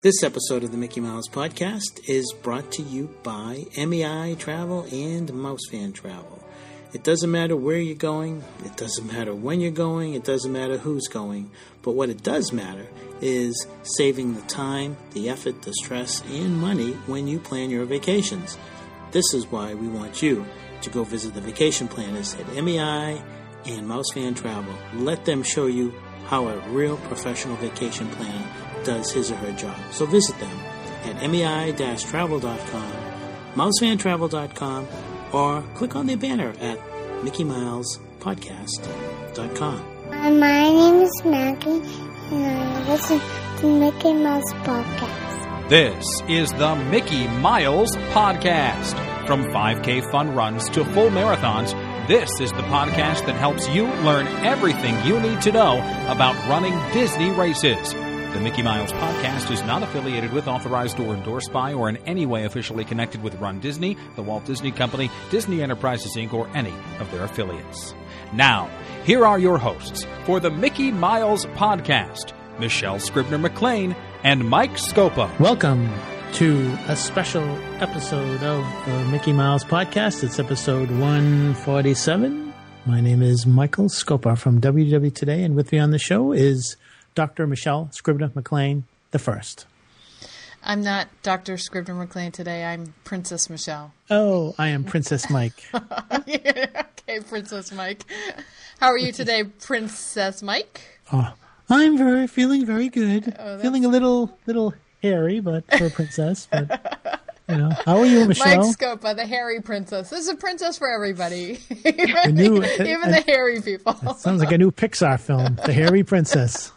This episode of the Mickey Mouse Podcast is brought to you by MEI Travel and Mousefan Travel. It doesn't matter where you're going, it doesn't matter when you're going, it doesn't matter who's going, but what it does matter is saving the time, the effort, the stress, and money when you plan your vacations. This is why we want you to go visit the vacation planners at MEI and Mousefan Travel. Let them show you how a real professional vacation planner does his or her job. So visit them at mei-travel.com, mousefantravel.com, or click on their banner at mickeymilespodcast.com. My name is Maggie, and I listen to Mickey Mouse Podcast. This is the Mickey Miles Podcast. From 5K fun runs to full marathons, this is the podcast that helps you learn everything you need to know about running Disney races. The Mickey Miles Podcast is not affiliated with, authorized, or endorsed by, or in any way officially connected with Run Disney, the Walt Disney Company, Disney Enterprises, Inc., or any of their affiliates. Now, here are your hosts for the Mickey Miles Podcast, Michelle Scribner-McLean and Mike Scopa. Welcome to a special episode of the Mickey Mouse Podcast. It's episode 147. My name is Michael Scopa from WDW Today, and with me on the show is Dr. Michelle Scribner-McLean the first. I'm not Dr. Scribner-McLean today. I'm Princess Michelle. Oh, I am Princess Mike. Okay, Princess Mike. How are you today, Princess Mike? Oh, I'm feeling very good. Feeling a little hairy, but for a princess. But you know, how are you, Michelle? Mike Scopa, the hairy princess. There's a princess for everybody, even the hairy people. That sounds like a new Pixar film, The Hairy Princess.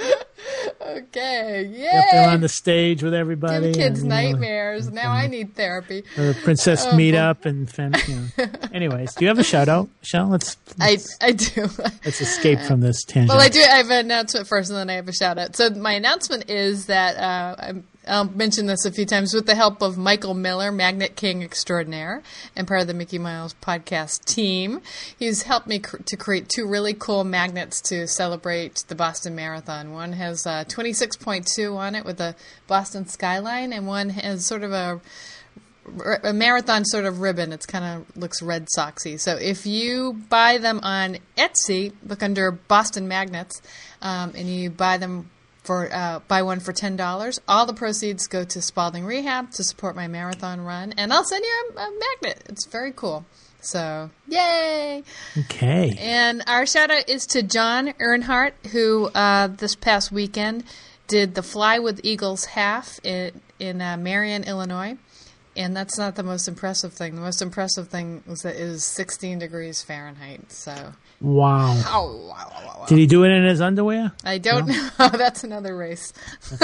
Okay, yay! Up there on the stage with everybody. Give kids nightmares. Now I need therapy. Or a princess meetup and Anyways, do you have a shout out, Michelle? I do. Let's escape from this tangent. Well, I do. I have an announcement first, and then I have a shout out. So my announcement is that I'll mention this a few times with the help of Michael Miller, Magnet King Extraordinaire, and part of the Mickey Mouse Podcast team. He's helped me to create two really cool magnets to celebrate the Boston Marathon. One has 26.2 on it with the Boston skyline, and one has sort of a marathon sort of ribbon. It's kind of looks Red Soxy. So if you buy them on Etsy, look under Boston Magnets, and you buy them buy one for $10. All the proceeds go to Spalding Rehab to support my marathon run, and I'll send you a magnet. It's very cool. So, yay! Okay. And our shout out is to John Earnhardt, who this past weekend did the Fly with Eagles half in Marion, Illinois. And that's not the most impressive thing. The most impressive thing is that it is 16 degrees Fahrenheit. So, wow. Wow. Did he do it in his underwear? I don't know. That's another race.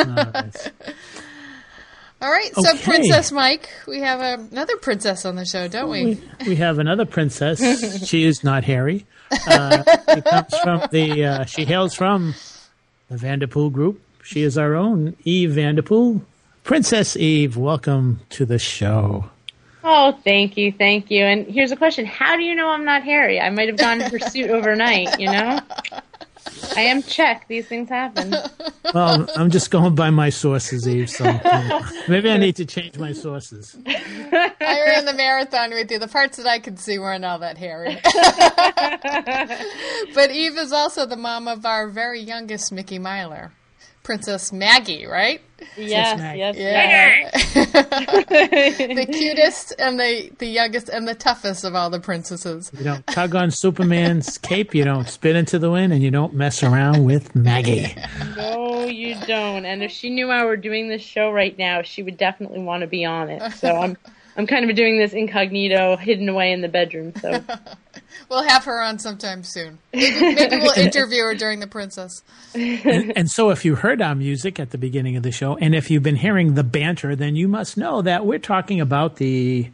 All right. So, Okay. Princess Mike, we have another princess on the show, don't we? We have another princess. She is not hairy. She hails from the Vanderpool group. She is our own Eve Vanderpool. Princess Eve, welcome to the show. Oh, thank you. And here's a question. How do you know I'm not hairy? I might have gone in pursuit overnight, you know? I am Czech. These things happen. Well, I'm just going by my sources, Eve, so maybe I need to change my sources. I ran the marathon with you. The parts that I could see weren't all that hairy. But Eve is also the mom of our very youngest Mickey Miler, Princess Maggie, right? Yes. Yeah. The cutest and the youngest and the toughest of all the princesses. You don't tug on Superman's cape, you don't spit into the wind, and you don't mess around with Maggie. No, you don't. And if she knew I were doing this show right now, she would definitely want to be on it. So I'm kind of doing this incognito, hidden away in the bedroom. So we'll have her on sometime soon. Maybe we'll interview her during the princess. And so if you heard our music at the beginning of the show, and if you've been hearing the banter, then you must know that we're talking about the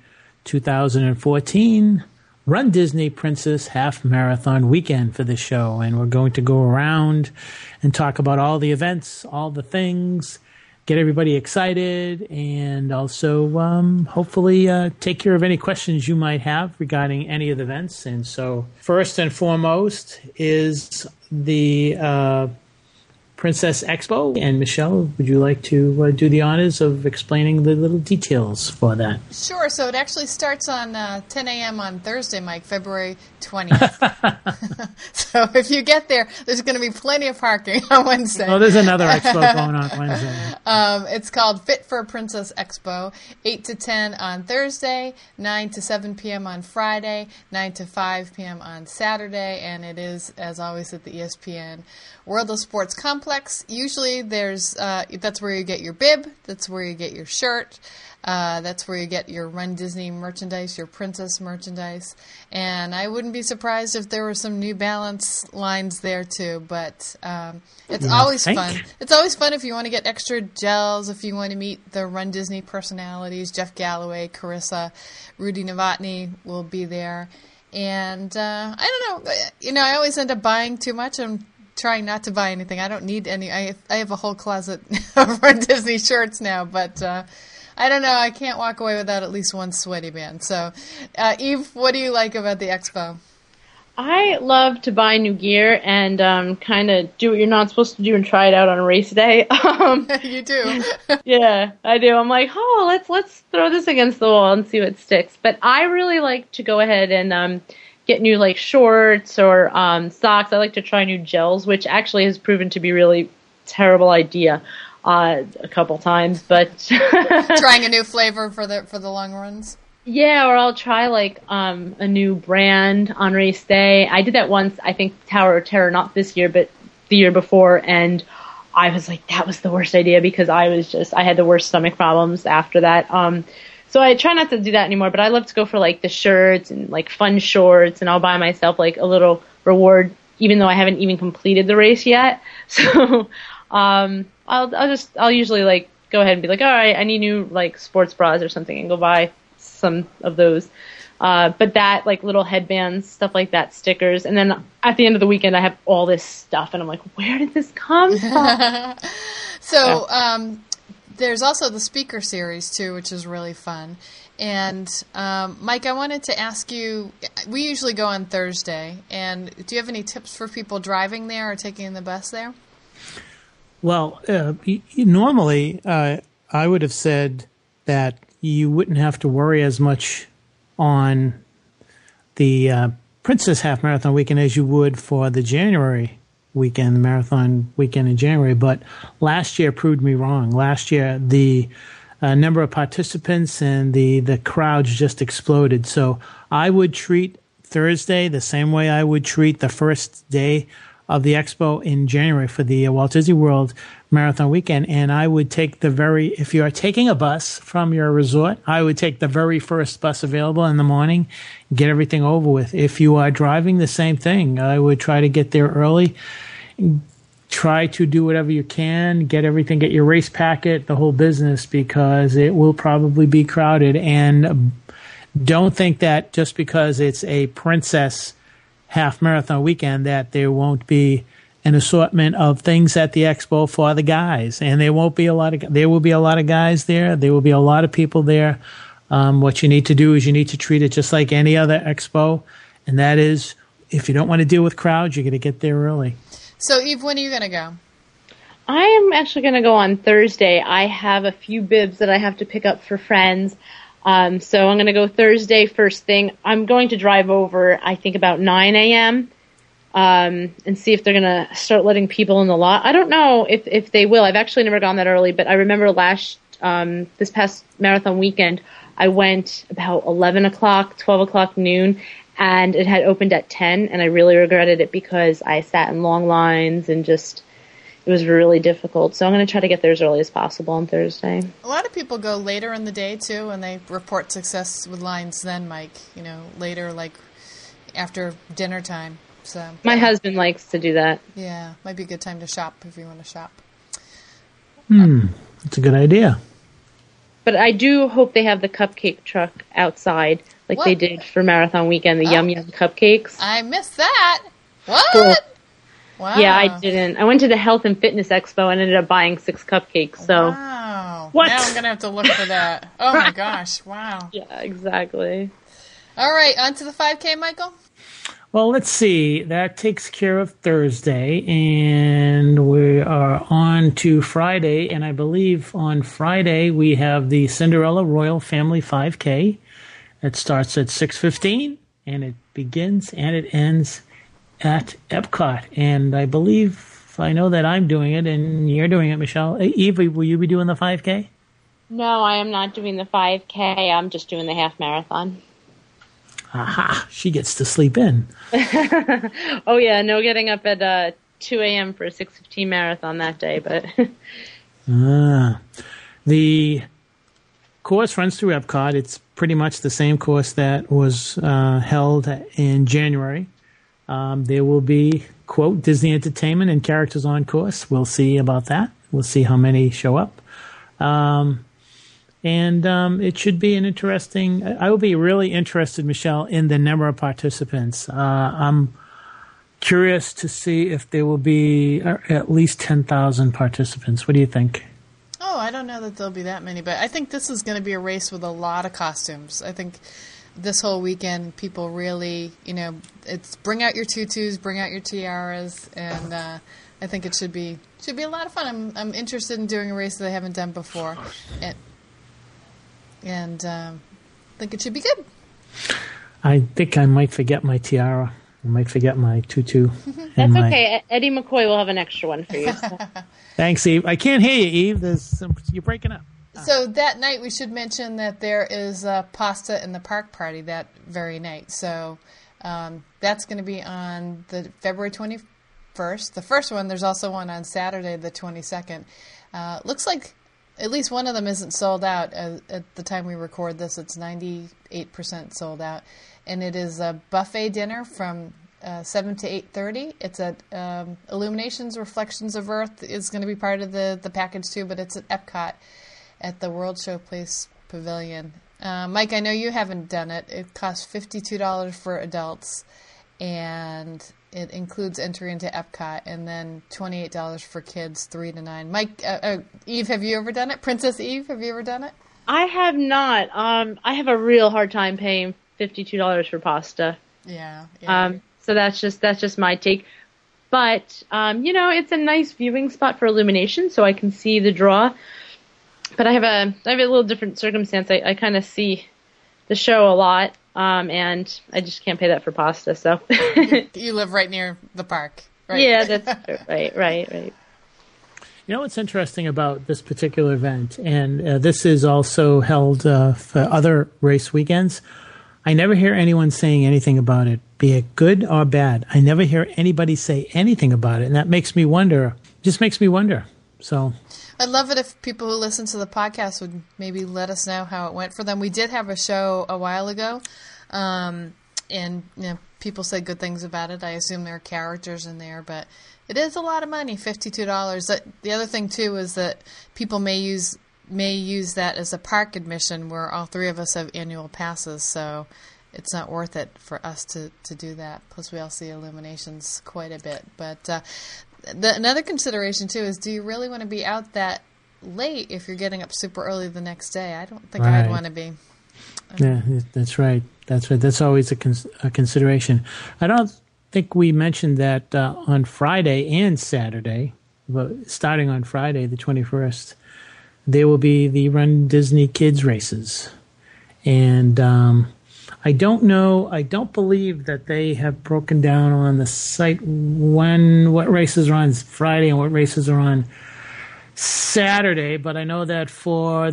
2014 Run Disney Princess Half Marathon weekend for the show. And we're going to go around and talk about all the events, all the things, get everybody excited, and also hopefully take care of any questions you might have regarding any of the events. And so first and foremost is the Princess Expo. And Michelle, would you like to do the honors of explaining the little details for that? Sure. So it actually starts on 10 a.m. on Thursday, Mike, February 20th. So if you get there, there's going to be plenty of parking on Wednesday. Oh, there's another expo going on Wednesday. It's called Fit for Princess Expo, 8 to 10 on Thursday, 9 to 7 p.m. on Friday, 9 to 5 p.m. on Saturday, and it is, as always, at the ESPN World of Sports Complex. Usually there's that's where you get your bib, that's where you get your shirt, that's where you get your Run Disney merchandise, your princess merchandise, and I wouldn't be surprised if there were some New Balance lines there too, but it's always fun. It's always fun if you want to get extra gels, if you want to meet the Run Disney personalities. Jeff Galloway, Carissa, Rudy Novotny will be there, and I don't know, I always end up buying too much. I'm trying not to buy anything. I don't need any. I have a whole closet of Run Disney shirts now, but I don't know. I can't walk away without at least one sweaty band. So, Eve, what do you like about the expo? I love to buy new gear and kind of do what you're not supposed to do and try it out on a race day. You do? Yeah, I do. I'm like, let's throw this against the wall and see what sticks. But I really like to go ahead and get new like shorts or socks. I like to try new gels, which actually has proven to be really terrible idea a couple times. But trying a new flavor for the long runs. Yeah, or I'll try like a new brand on race day. I did that once, I think Tower of Terror, not this year, but the year before, and I was like, that was the worst idea because I had the worst stomach problems after that. So I try not to do that anymore, but I love to go for like the shirts and like fun shorts, and I'll buy myself like a little reward, even though I haven't even completed the race yet. So I'll usually like go ahead and be like, all right, I need new like sports bras or something, and go buy some of those. But that, like little headbands, stuff like that, stickers. And then at the end of the weekend, I have all this stuff, and I'm like, where did this come from? So there's also the speaker series, too, which is really fun. And, Mike, I wanted to ask you, we usually go on Thursday, and do you have any tips for people driving there or taking the bus there? Well, normally I would have said that you wouldn't have to worry as much on the Princess Half Marathon weekend as you would for the January weekend, the marathon weekend in January. But last year proved me wrong. Last year, the number of participants and the crowds just exploded. So I would treat Thursday the same way I would treat the first day of the expo in January for the Walt Disney World Marathon weekend. And I would take if you are taking a bus from your resort, I would take the very first bus available in the morning, get everything over with. If you are driving, the same thing. I would try to get there early, try to do whatever you can, get your race packet, the whole business, because it will probably be crowded. And don't think that just because it's a Princess Half Marathon weekend that there won't be an assortment of things at the expo for the guys. And there will be a lot of guys there. There will be a lot of people there. What you need to do is you need to treat it just like any other expo. And that is, if you don't want to deal with crowds, you're going to get there early. So, Eve, when are you going to go? I am actually going to go on Thursday. I have a few bibs that I have to pick up for friends. So I'm going to go Thursday first thing. I'm going to drive over, I think, about 9 a.m., and see if they're going to start letting people in the lot. I don't know if they will. I've actually never gone that early, but I remember this past marathon weekend, I went about 11 o'clock, 12 o'clock noon, and it had opened at 10, and I really regretted it because I sat in long lines and it was really difficult. So I'm going to try to get there as early as possible on Thursday. A lot of people go later in the day, too, and they report success with lines then, Mike, later, like after dinner time. So my husband likes to do that. Yeah, might be a good time to shop if you want to shop. That's a good idea. But I do hope they have the cupcake truck outside like they did for Marathon Weekend, the Yum Yum cupcakes. I missed that. What? Cool. Wow. Yeah, I didn't. I went to the Health and Fitness Expo and ended up buying 6 cupcakes. So. Wow. What? Now I'm going to have to look for that. Oh, my gosh. Wow. Yeah, exactly. All right. On to the 5K, Michael? Well, let's see. That takes care of Thursday, and we are on to Friday. And I believe on Friday we have the Cinderella Royal Family 5K. It starts at 6:15, and it begins and it ends at Epcot. And I believe I know that I'm doing it, and you're doing it, Michelle. Eve, will you be doing the 5K? No, I am not doing the 5K. I'm just doing the half marathon. Aha, she gets to sleep in. Oh, yeah, no getting up at 2 a.m. for a 6:15 marathon that day. But the course runs through Epcot. It's pretty much the same course that was held in January. There will be, quote, Disney Entertainment and characters on course. We'll see about that. We'll see how many show up. And it should be an interesting. I will be really interested, Michelle, in the number of participants. I'm curious to see if there will be at least 10,000 participants. What do you think? Oh, I don't know that there'll be that many, but I think this is going to be a race with a lot of costumes. I think this whole weekend, people really, it's bring out your tutus, bring out your tiaras, and I think it should be a lot of fun. I'm interested in doing a race that I haven't done before. And I think it should be good. I think I might forget my tiara. I might forget my tutu. That's okay. Eddie McCoy will have an extra one for you. So. Thanks, Eve. I can't hear you, Eve. You're breaking up. So that night, we should mention that there is pasta in the park party that very night. So that's going to be on the February 21st. The first one, there's also one on Saturday, the 22nd. Looks like at least one of them isn't sold out. At the time we record this, it's 98% sold out. And it is a buffet dinner from 7 to 8:30. It's at Illuminations Reflections of Earth is going to be part of the package too, but it's at Epcot at the World Showplace Pavilion. Mike, I know you haven't done it. It costs $52 for adults, and it includes entry into Epcot, and then $28 for kids 3 to 9. Mike, Eve, have you ever done it? Princess Eve, have you ever done it? I have not. I have a real hard time paying $52 for pasta. Yeah. So that's just my take. But it's a nice viewing spot for Illumination, so I can see the draw. But I have a little different circumstance. I kind of see the show a lot, and I just can't pay that for pasta. So you live right near the park, right? Yeah, that's right. You know what's interesting about this particular event, and this is also held for other race weekends, I never hear anyone saying anything about it, be it good or bad. I never hear anybody say anything about it, and that makes me wonder. Just makes me wonder. So I'd love it if people who listen to the podcast would maybe let us know how it went for them. We did have a show a while ago, and people said good things about it. I assume there are characters in there, but it is a lot of money, $52. The other thing too is that people may use that as a park admission, where all three of us have annual passes, so it's not worth it for us to do that. Plus, we all see Illuminations quite a bit. But another consideration too is, do you really want to be out that late if you're getting up super early the next day? I don't think I'd want to be. Yeah, that's right. That's always a consideration. I don't think we mentioned that on Friday and Saturday, starting on Friday the 21st, there will be the Run Disney Kids races. And I don't believe that they have broken down on the site what races are on Friday and what races are on Saturday, but I know that for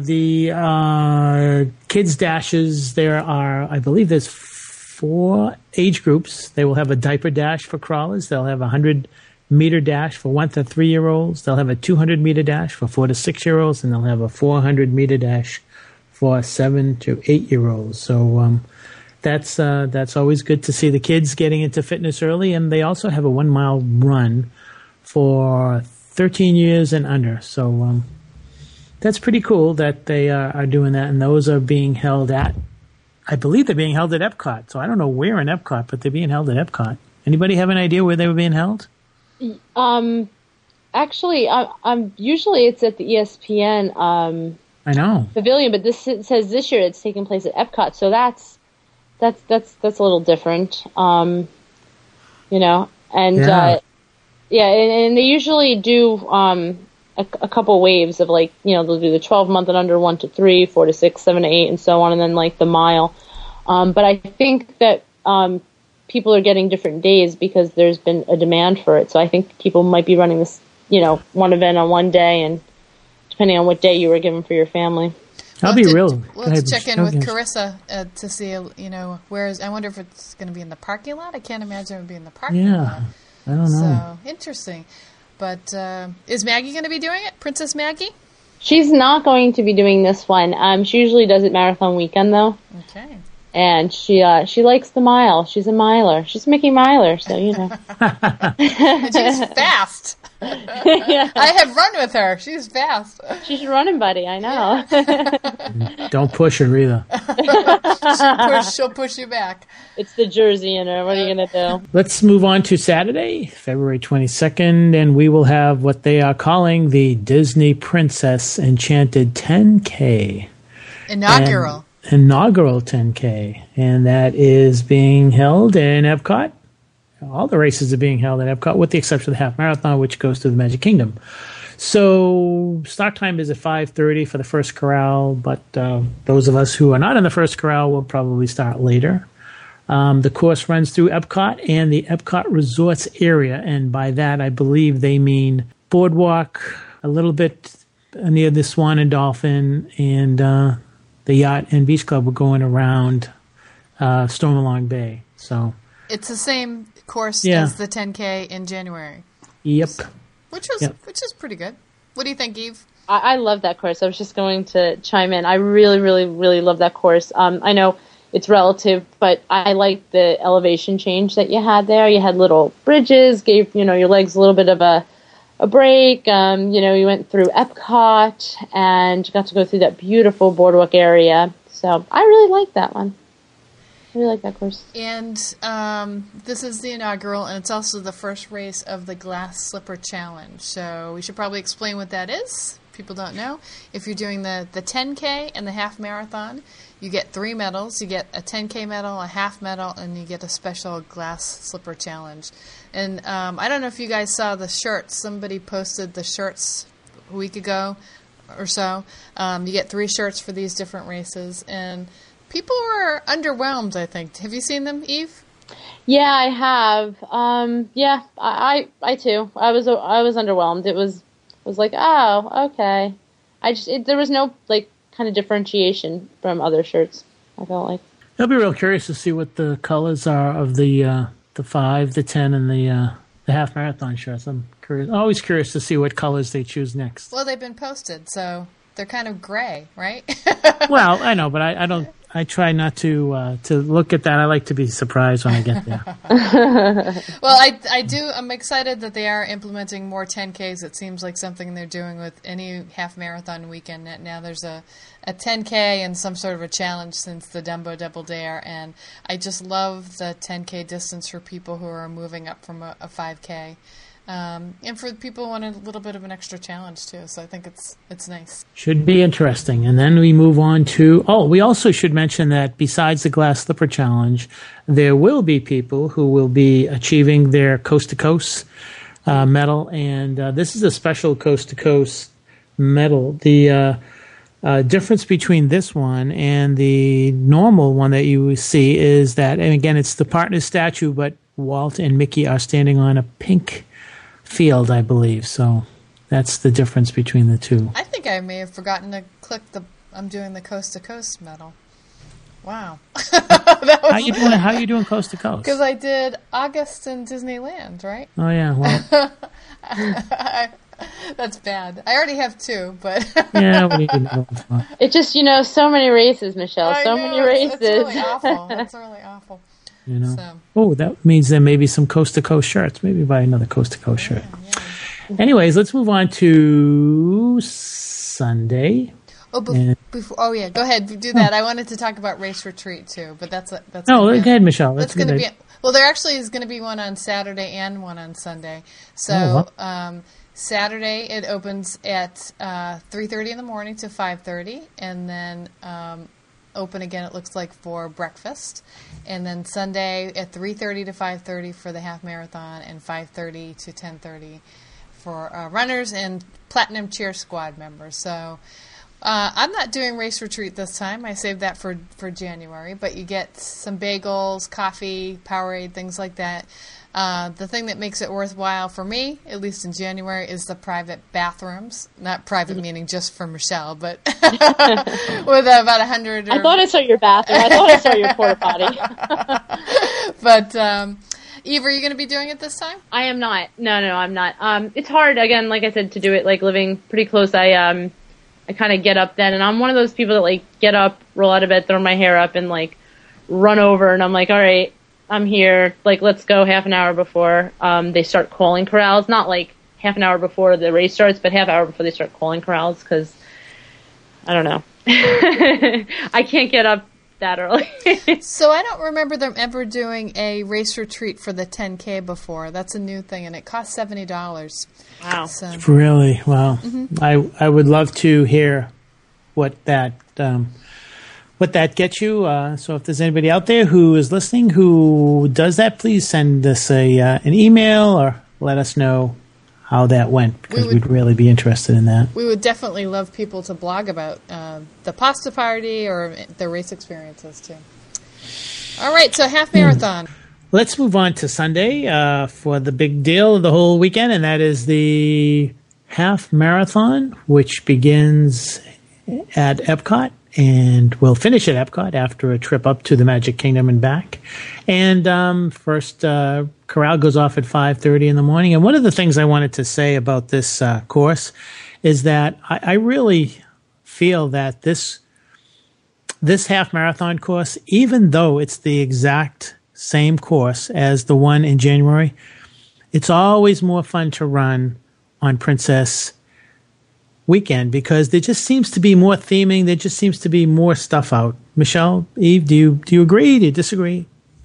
the kids dashes, I believe there's 4 age groups. They will have a diaper dash for crawlers. They'll have a 100-meter dash for 1 to 3-year-olds. They'll have a 200-meter dash for 4 to 6-year-olds, and they'll have a 400-meter dash for 7 to 8-year-olds. So that's always good to see the kids getting into fitness early, and they also have a 1-mile run for 13 years and under. So that's pretty cool that they are doing that, and those are being held I believe they're being held at Epcot. So I don't know where in Epcot, but they're being held at Epcot. Anybody have an idea where they were being held? Actually, usually it's at the ESPN I know pavilion, but it says this year it's taking place at Epcot, so that's a little different. and and they usually do a couple waves of they'll do the 12-month and under 1 to 3, 4 to 6, 7 to 8, and so on, and then the mile. But I think that people are getting different days because there's been a demand for it. So I think people might be running this, one event on one day, and depending on what day you were given for your family. I'll be real. We'll have to check in with Carissa to see, I wonder if it's going to be in the parking lot. I can't imagine it would be in the parking lot. I don't know. So, interesting. But is Maggie going to be doing it? Princess Maggie? She's not going to be doing this one. She usually does it marathon weekend, though. Okay. And she likes the mile. She's a miler. She's Mickey Miler, so And she's fast. I have run with her. She's fast. She's your running buddy, I know. Don't push her either. She'll push you back. It's the Jersey in her. What are you going to do? Let's move on to Saturday, February 22nd, and we will have what they are calling the Disney Princess Enchanted 10K. Inaugural 10K, and that is being held in Epcot. All the races are being held at Epcot, with the exception of the half marathon, which goes to the Magic Kingdom. So start time is at 5:30 for the first corral, but those of us who are not in the first corral will probably start later. The course runs through Epcot and the Epcot Resorts area, and by that I believe they mean Boardwalk, a little bit near the Swan and Dolphin, and the Yacht and Beach Club were going around Stormalong Bay. So it's the same course as the 10K in January. Yep. Which is pretty good. What do you think, Eve? I love that course. I was just going to chime in. I really, really, really love that course. I know it's relative, but I like the elevation change that you had there. You had little bridges, gave your legs a little bit of a break. You went through Epcot and got to go through that beautiful boardwalk area. So I really like that one. I really like that course. And this is the inaugural, and it's also the first race of the Glass Slipper Challenge. So we should probably explain what that is. People don't know. If you're doing the 10K and the half marathon, you get 3 medals. You get a 10K medal, a half medal, and you get a special Glass Slipper Challenge. And I don't know if you guys saw the shirts. Somebody posted the shirts a week ago or so. You get 3 shirts for these different races, and people were underwhelmed, I think. Have you seen them, Eve? Yeah, I have. I too. I was underwhelmed. It was like, oh, okay. There was no kind of differentiation from other shirts, I felt like. I'll be real curious to see what the colors are of the 5, the 10, and the half marathon shirts. I'm always curious to see what colors they choose next. Well, they've been posted, so they're kind of gray, right? Well, I know, but I don't. I try not to look at that. I like to be surprised when I get there. Well, I do. I'm excited that they are implementing more 10Ks. It seems like something they're doing with any half marathon weekend. Now there's a 10K and some sort of a challenge since the Dumbo Double Dare, and I just love the 10K distance for people who are moving up from a 5K. And for people who want a little bit of an extra challenge too, so I think it's nice. Should be interesting. And then we move on to we also should mention that besides the Glass Slipper Challenge, there will be people who will be achieving their Coast to Coast medal, and this is a special Coast to Coast medal. The difference between this one and the normal one that you see is that, and again, it's the partner statue, but Walt and Mickey are standing on a pink field, I believe. So that's the difference between the two. I think I may have forgotten to click I'm doing the Coast to Coast medal. Wow. How you doing Coast to Coast? Because I did August in Disneyland, right? Oh yeah, well. That's bad. I already have 2, but yeah, what do you know? It's just so many races, Michelle. Many races. It's really awful. That's really awful. Oh, that means there may be some Coast to Coast shirts. Maybe buy another Coast to Coast shirt. Yeah. Anyways, let's move on to Sunday. Oh, before, yeah, go ahead, do that. I wanted to talk about Race Retreat too, but that's. No, go ahead, Michelle. That's going to be. Well, there actually is going to be one on Saturday and one on Sunday. So Saturday it opens at 3:30 in the morning to 5:30, and then open again, it looks like, for breakfast. And then Sunday at 3:30 to 5:30 for the half marathon, and 5:30 to 10:30 for runners and Platinum Cheer Squad members. So I'm not doing Race Retreat this time. I saved that for January. But you get some bagels, coffee, Powerade, things like that. The thing that makes it worthwhile for me, at least in January, is the private bathrooms. Not private meaning just for Michelle, but with about 100. I thought I saw your bathroom. I thought I saw your porta potty. But Eve, are you going to be doing it this time? I am not. No, I'm not. It's hard, again, like I said, to do it, like, living pretty close. I kind of get up then, and I'm one of those people that, like, get up, roll out of bed, throw my hair up, and, like, run over, and I'm like, all right, I'm here, like, let's go half an hour before they start calling corrals. Not, like, half an hour before the race starts, but half hour before they start calling corrals, because, I don't know. I can't get up that early. So I don't remember them ever doing a race retreat for the 10K before. That's a new thing, and it costs $70. Wow. So. Really? Wow. Mm-hmm. I would love to hear what that gets you. So if there's anybody out there who is listening who does that, please send us an email or let us know how that went, because we'd really be interested in that. We would definitely love people to blog about the pasta party or their race experiences too. All right, so half marathon. Let's move on to Sunday for the big deal of the whole weekend, and that is the half marathon, which begins at Epcot and will finish at Epcot after a trip up to the Magic Kingdom and back. And first corral goes off at 5:30 in the morning. And one of the things I wanted to say about this course is that I really feel that this half marathon course, even though it's the exact same course as the one in January, it's always more fun to run on Princess weekend, because there just seems to be more theming. There just seems to be more stuff out. Michelle, Eve, do you agree? Do you disagree?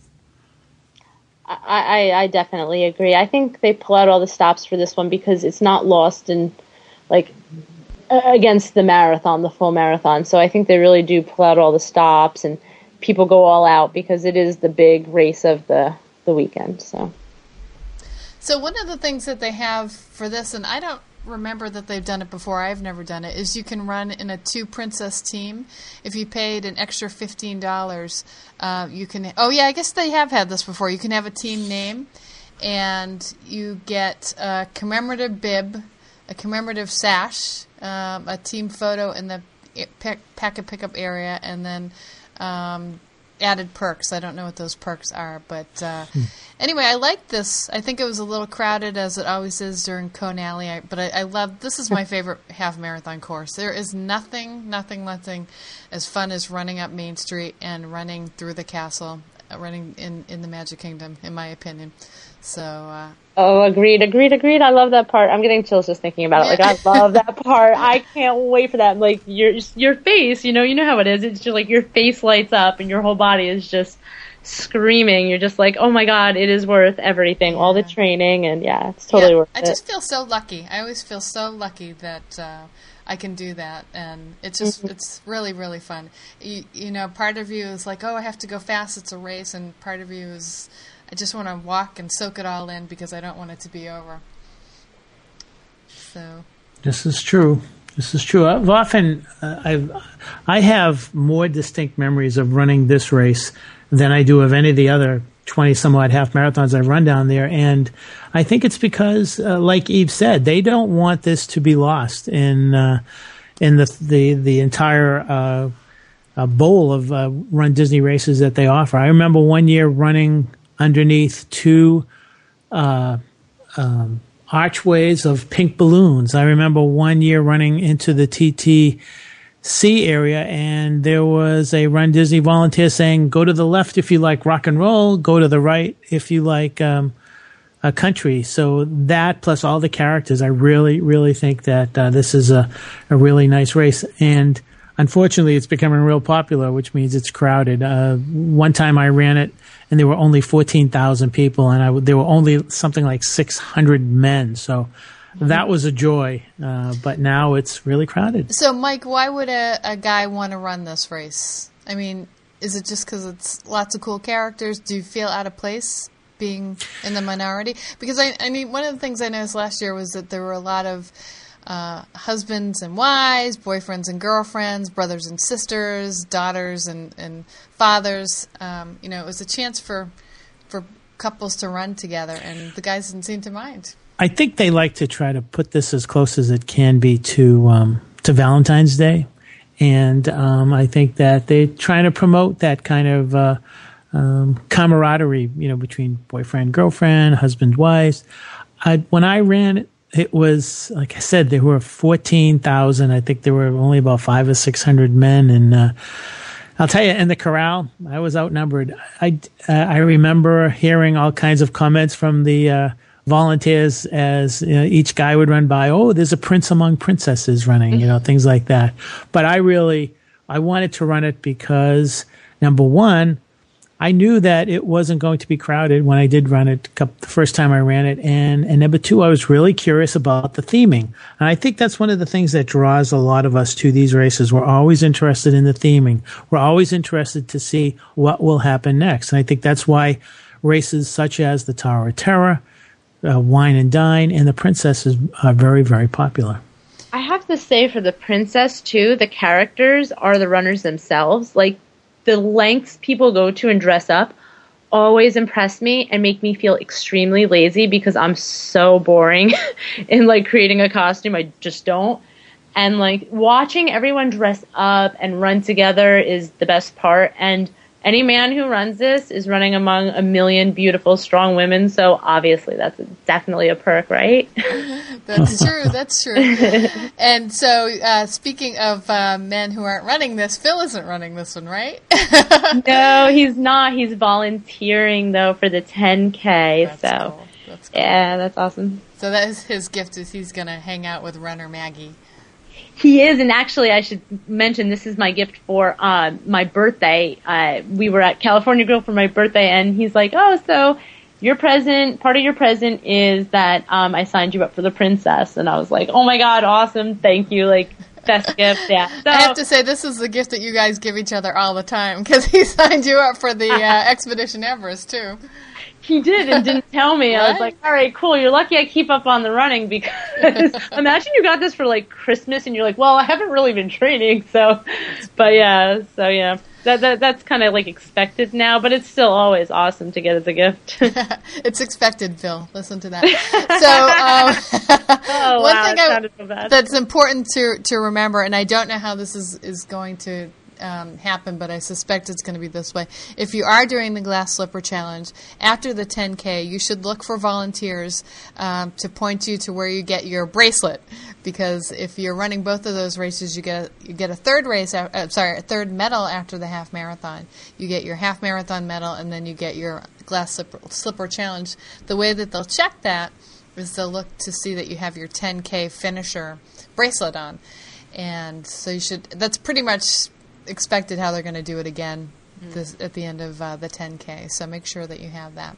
I definitely agree. I think they pull out all the stops for this one because it's not lost in, like, against the marathon, the full marathon. So I think they really do pull out all the stops, and people go all out because it is the big race of the weekend. So one of the things that they have for this, and I don't remember that they've done it before, I've never done it, is you can run in a 2-princess team. If you paid an extra $15, you can, I guess they have had this before. You can have a team name, and you get a commemorative bib, a commemorative sash, a team photo in the packet pickup area, and then added perks. I don't know what those perks are, but anyway, I like this. I think it was a little crowded, as it always is during Kona Alley, but I love, this is my favorite half marathon course. There is nothing as fun as running up Main Street and running through the castle, running in the Magic Kingdom, in my opinion. So agreed. I love that part. I'm getting chills just thinking about it. Like, I love that part. I can't wait for that. Like, your face, you know how it is. It's just like your face lights up and your whole body is just screaming. You're just like, oh my God, it is worth everything. Yeah. All the training, and it's totally worth it. I just feel so lucky. I always feel so lucky that I can do that, and it's just it's really, really fun. You know, part of you is like, oh, I have to go fast. It's a race, and part of you is, I just want to walk and soak it all in because I don't want it to be over. So this is true. I've often I have more distinct memories of running this race than I do of any of the other 20-some-odd half marathons I've run down there, and I think it's because, like Eve said, they don't want this to be lost in the entire bowl of Run Disney races that they offer. I remember one year running underneath 2 archways of pink balloons. I remember one year running into the TTC area, and there was a Run Disney volunteer saying, go to the left if you like rock and roll, go to the right if you like a country. So that, plus all the characters, I really, really think that this is a really nice race. And unfortunately, it's becoming real popular, which means it's crowded. One time I ran it, and there were only 14,000 people, and there were only something like 600 men. So that was a joy, but now it's really crowded. So, Mike, why would a guy want to run this race? I mean, is it just because it's lots of cool characters? Do you feel out of place being in the minority? Because I mean, one of the things I noticed last year was that there were a lot of husbands and wives, boyfriends and girlfriends, brothers and sisters, daughters and fathers. It was a chance for couples to run together, and the guys didn't seem to mind. I think they like to try to put this as close as it can be to Valentine's Day, and I think that they're trying to promote that kind of camaraderie, between boyfriend, girlfriend, husband, wives. When I ran it was, like I said, there were 14,000. I think there were only about 500 or 600 men, and I'll tell you, in the corral, I was outnumbered. I remember hearing all kinds of comments from the volunteers as each guy would run by. Oh, there's a prince among princesses running, things like that. But I wanted to run it because, number one, I knew that it wasn't going to be crowded when I did run it the first time I ran it. And number two, I was really curious about the theming. And I think that's one of the things that draws a lot of us to these races. We're always interested in the theming. We're always interested to see what will happen next. And I think that's why races such as the Tower of Terror, Wine and Dine, and the Princesses are very, very popular. I have to say, for the Princess, too, the characters are the runners themselves. Like, the lengths people go to and dress up always impress me and make me feel extremely lazy because I'm so boring in, creating a costume. I just don't. And, watching everyone dress up and run together is the best part. And any man who runs this is running among a million beautiful, strong women, so obviously that's definitely a perk, right? That's true. And so, speaking of men who aren't running this, Phil isn't running this one, right? No, he's not. He's volunteering, though, for the 10K. That's cool. That's cool. Yeah, that's awesome. So that is his gift, is he's going to hang out with runner Maggie. He is, and actually I should mention this is my gift for my birthday. We were at California Grill for my birthday, and he's like, oh, so your present, part of your present is that I signed you up for the Princess. And I was like, oh my God, awesome, thank you, best gift, yeah. So, I have to say, this is the gift that you guys give each other all the time, because he signed you up for the Expedition Everest, too. He did and didn't tell me. I was like, all right, cool. You're lucky I keep up on the running, because imagine you got this for Christmas and you're like, well, I haven't really been training. So yeah. That's kind of expected now, but it's still always awesome to get as a gift. It's expected, Phil. Listen to that. So, one thing that's important to remember, and I don't know how this is going to happen, but I suspect it's going to be this way. If you are doing the Glass Slipper Challenge, after the 10K, you should look for volunteers to point you to where you get your bracelet, because if you're running both of those races, you get a third a third medal after the half marathon. You get your half marathon medal, and then you get your Glass Slipper Challenge. The way that they'll check that is they'll look to see that you have your 10K finisher bracelet on, and so that's pretty much expected how they're going to do it again at the end of the 10K. So make sure that you have that.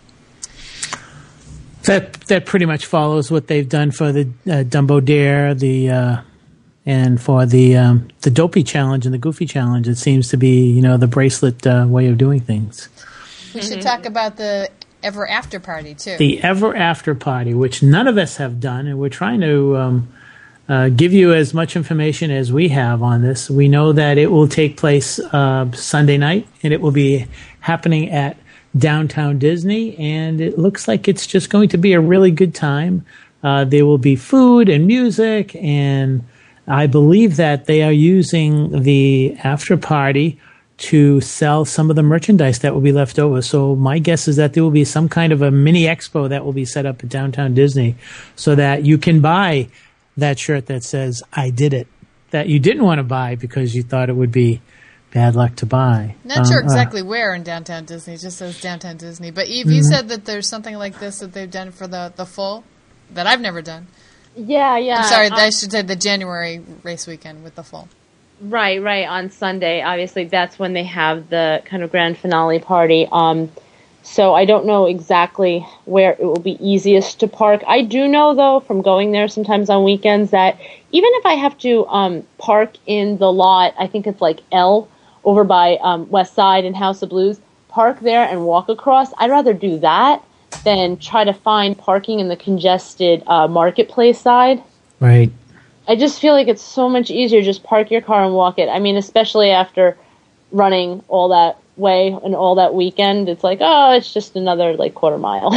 That pretty much follows what they've done for the Dumbo Dare, and for the Dopey Challenge and the Goofy Challenge. It seems to be the bracelet way of doing things. We should talk about the Ever After Party too. The Ever After Party, which none of us have done, and we're trying to give you as much information as we have on this. We know that it will take place Sunday night, and it will be happening at Downtown Disney, and it looks like it's just going to be a really good time. There will be food and music, and I believe that they are using the after party to sell some of the merchandise that will be left over. So my guess is that there will be some kind of a mini expo that will be set up at Downtown Disney so that you can buy that shirt that says, I did it, that you didn't want to buy because you thought it would be bad luck to buy. Not sure exactly where in Downtown Disney. It just says Downtown Disney. But Eve, you said that there's something like this that they've done for the full that I've never done. Yeah. I'm sorry, I should say the January race weekend with the full. Right. On Sunday, obviously, that's when they have the kind of grand finale party. So I don't know exactly where it will be easiest to park. I do know, though, from going there sometimes on weekends, that even if I have to park in the lot, I think it's L over by West Side and House of Blues, park there and walk across. I'd rather do that than try to find parking in the congested marketplace side. Right. I just feel like it's so much easier just park your car and walk it. I mean, especially after running all that way and all that weekend, it's like, oh, it's just another like quarter mile.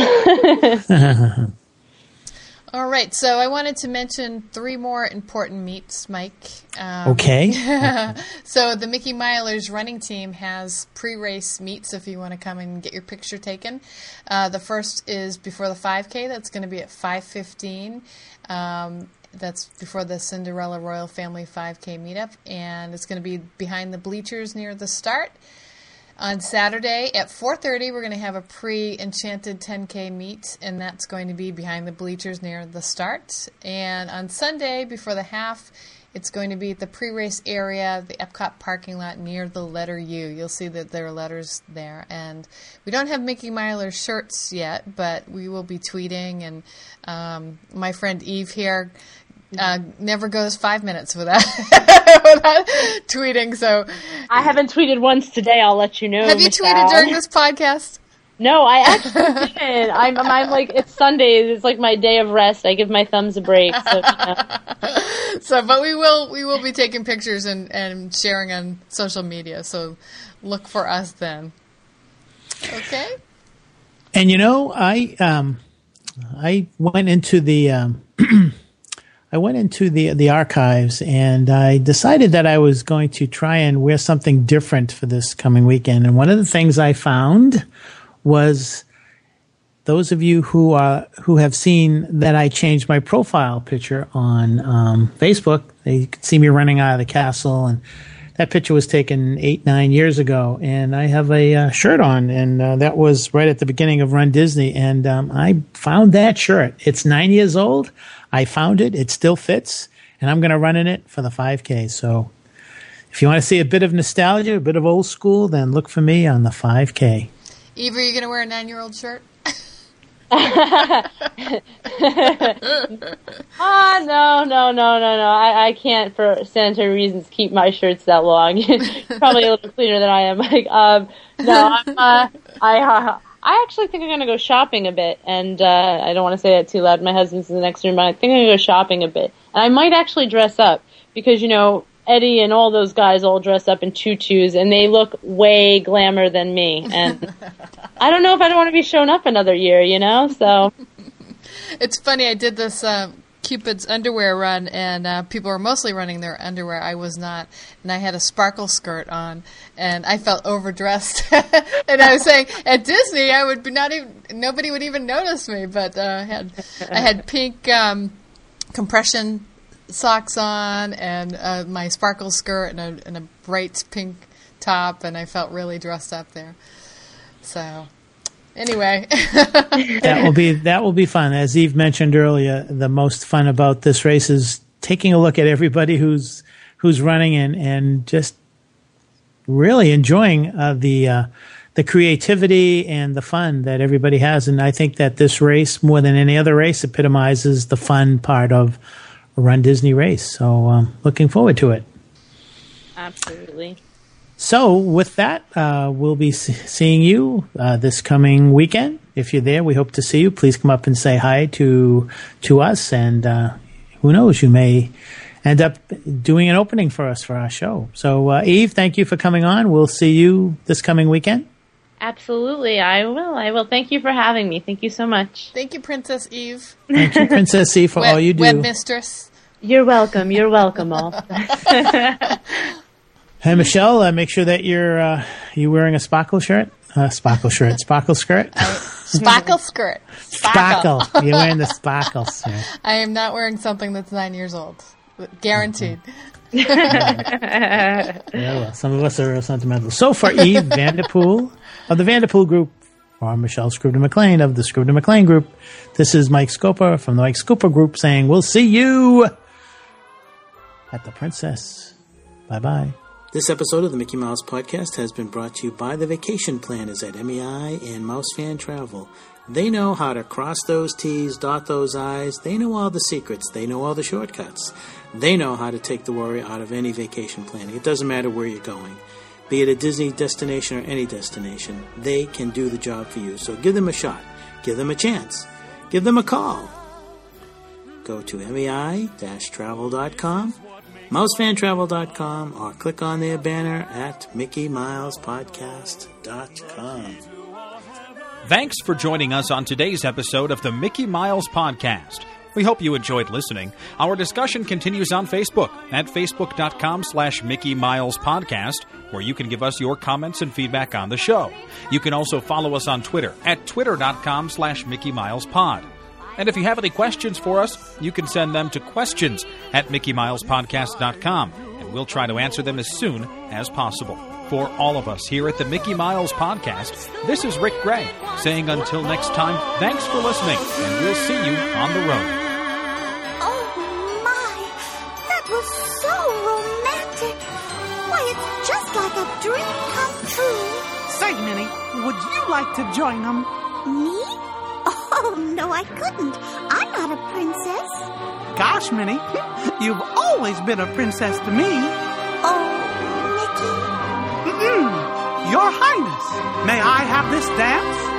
All right, so I wanted to mention 3 more important meets, Mike. Okay. So the Mickey Milers running team has pre-race meets if you want to come and get your picture taken. The first is before the 5K. That's going to be at 5:15. That's before the Cinderella Royal Family 5K meetup, and it's going to be behind the bleachers near the start. On Saturday at 4:30, we're going to have a pre-Enchanted 10K meet, and that's going to be behind the bleachers near the start. And on Sunday, before the half, it's going to be at the pre-race area, the Epcot parking lot near the letter U. You'll see that there are letters there. And we don't have Mickey Miler shirts yet, but we will be tweeting. And my friend Eve here never goes 5 minutes without tweeting. So I haven't tweeted once today. I'll let you know. Have you tweeted during this podcast? No, I actually didn't. I'm like, it's Sundays. It's like my day of rest. I give my thumbs a break. So, but we will be taking pictures and sharing on social media. So look for us then. Okay. And I went into the the archives, and I decided that I was going to try and wear something different for this coming weekend. And one of the things I found was, those of you who have seen that I changed my profile picture on Facebook, they could see me running out of the castle, and that picture was taken 8-9 years ago. And I have a shirt on, and that was right at the beginning of Run Disney. And I found that shirt. It's 9 years old. I found it. It still fits, and I'm going to run in it for the 5K. So if you want to see a bit of nostalgia, a bit of old school, then look for me on the 5K. Eve, are you going to wear a 9-year-old shirt? No. I can't, for sanitary reasons, keep my shirts that long. Probably a little cleaner than I am. I actually think I'm going to go shopping a bit, and I don't want to say that too loud. My husband's in the next room, but I think I'm going to go shopping a bit. And I might actually dress up, because, Eddie and all those guys all dress up in tutus, and they look way glamour than me. And I don't know if I want to be showing up another year, so. It's funny, I did this Cupid's underwear run, and people were mostly running their underwear. I was not, and I had a sparkle skirt on, and I felt overdressed. And I was saying, at Disney, I would be nobody would even notice me, but I had pink compression socks on, and my sparkle skirt, and a bright pink top, and I felt really dressed up there. So, anyway, that will be fun. As Eve mentioned earlier, the most fun about this race is taking a look at everybody who's running and just really enjoying the creativity and the fun that everybody has. And I think that this race, more than any other race, epitomizes the fun part of a Run Disney race. So looking forward to it. Absolutely. So with that, we'll be seeing you this coming weekend. If you're there, we hope to see you. Please come up and say hi to us. And who knows, you may end up doing an opening for us for our show. So Eve, thank you for coming on. We'll see you this coming weekend. Absolutely, I will. Thank you for having me. Thank you so much. Thank you, Princess Eve. Thank you, Princess Eve, for all you do. Web mistress. You're welcome. You're welcome, all. Hey, Michelle, make sure that you're wearing a sparkle skirt. Sparkle skirt. Sparkle skirt. Sparkle. You're wearing the sparkle skirt. I am not wearing something that's 9 years old. Guaranteed. Yeah, well, some of us are sentimental. So for Eve Vanderpool of the Vanderpool Group, for Michelle Scribner-McLean of the Scribner-McLean Group, this is Mike Scopa from the Mike Scopa Group saying we'll see you at the Princess. Bye-bye. This episode of the Mickey Mouse Podcast has been brought to you by the Vacation Planners at MEI and Mouse Fan Travel. They know how to cross those T's, dot those I's. They know all the secrets. They know all the shortcuts. They know how to take the worry out of any vacation planning. It doesn't matter where you're going. be it a Disney destination or any destination. They can do the job for you. So give them a shot. Give them a chance. Give them a call. Go to mei-travel.com, mousefantravel.com, or click on their banner at MickeyMilesPodcast.com. Thanks for joining us on today's episode of the Mickey Miles Podcast. We hope you enjoyed listening. Our discussion continues on Facebook at facebook.com/Mickey Miles Podcast, where you can give us your comments and feedback on the show. You can also follow us on Twitter at twitter.com/Mickey Miles Pod. And if you have any questions for us, you can send them to questions@MickeyMilesPodcast.com, and we'll try to answer them as soon as possible. For all of us here at the Mickey Miles Podcast, this is Rick Gray, saying until next time, thanks for listening, and we'll see you on the road. Oh, my! That was so romantic! Why, it's just like a dream come true. Say, Minnie, would you like to join them? Me? Oh, no, I couldn't. I'm not a princess. Gosh, Minnie, you've always been a princess to me. Oh, Mickey. Your Highness, may I have this dance?